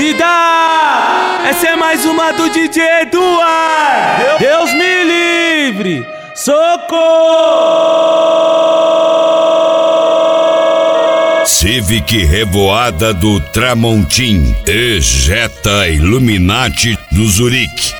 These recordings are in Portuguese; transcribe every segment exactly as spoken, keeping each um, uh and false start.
Cuidado! Essa é mais uma do D J Eduardo. Deus me livre! Socorro! Civic Revoada do Tramontim, e Jetta Illuminati do Zurique.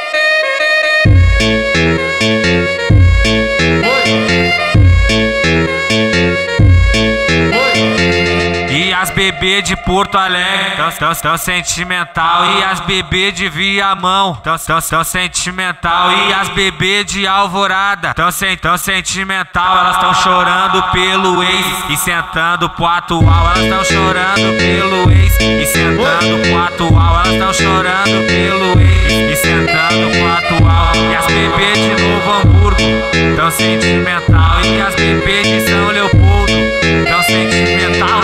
E as bebê de Porto Alegre tão, tão, tão sentimental. E as bebê de Viamão tão, tão, tão sentimental. E as bebê de Alvorada tão, tão sentimental. Elas tão chorando pelo ex e sentando pro atual. Elas tão chorando pelo ex e sentando pro atual. Elas tão chorando pelo ex e sentando pro atual. E as bebê de Novo Hamburgo tão sentimental. E as bebê de São Leopoldo tão sentimental.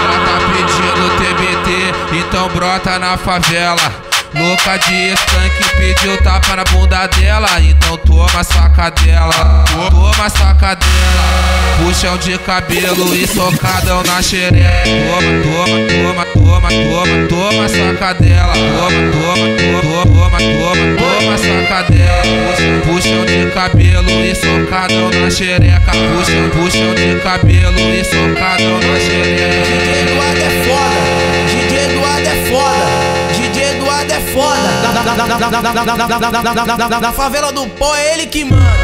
Então brota na favela, louca de skunk, pediu tapa na bunda dela. Então toma sacadela, toma sacadela, puxão de cabelo e socadão na xereca. Toma, toma, toma, toma, toma, toma sacadela. Toma, toma, toma, toma, toma, toma sacadela. Puxão de cabelo e socadão na xereca. Puxão, puxão de cabelo e socadão na xereca. D J Eduardo é foda, D J Eduardo é foda, D J Eduardo é foda. Na favela do pó é ele que manda.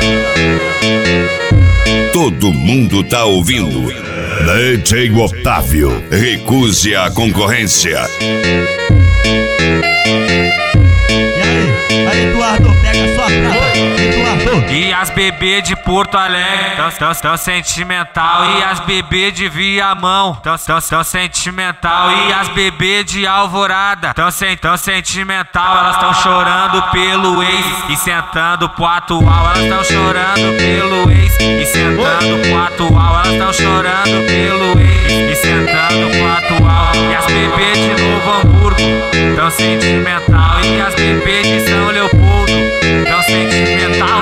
Todo mundo tá ouvindo. D J Otávio, recuse a concorrência. E aí, aí Eduardo, pega sua prata, Eduardo. E as bebê de Porto Alegre tão, tão, tão sentimental. E as bebê de Viamão tão, tão, tão sentimental. E as bebê de Alvorada tão, tão sentimental. Elas tão chorando pelo ex e sentando pro atual. Elas tão chorando pelo ex e sentando pro atual. Elas tão chorando pelo ex e sentando pro atual. E as bebê de Novo Hamburgo tão sentimental. E as bebê de São Leopoldo tão sentimental.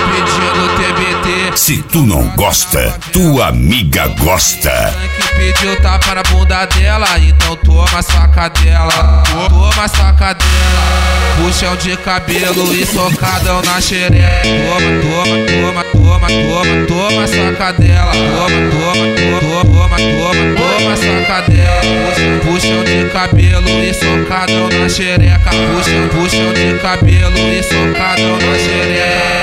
Se tu não gosta, tua amiga gosta. Que pediu tapa na bunda dela, então toma sacadela. Toma sacadela, puxão de cabelo e socadão na xereca. Toma, toma, toma, toma, toma, toma sacadela. Toma, toma, toma, toma, toma, toma sacadela. Puxão de cabelo e socadão na xereca. Puxão, puxão de cabelo e socadão na xereca.